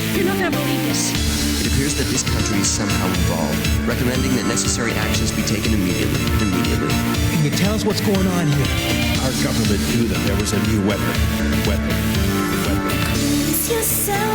You're not gonna believe this. It appears that this country is somehow involved, recommending that necessary actions be taken immediately. Can you tell us what's going on here? Our government knew that there was a new weapon. Lose yourself